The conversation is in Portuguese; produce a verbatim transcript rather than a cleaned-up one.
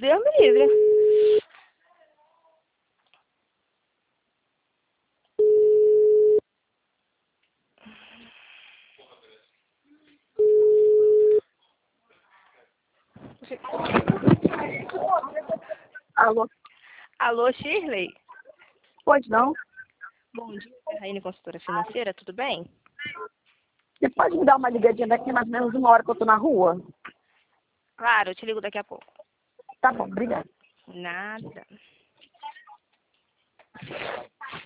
Deus me livre. Alô? Alô, Shirley? Pode não? Bom dia, Raine, consultora financeira, tudo bem? Você pode me dar uma ligadinha daqui mais ou menos uma hora que eu tô na rua? Claro, eu te ligo daqui a pouco. Tá bom, obrigada. Nada.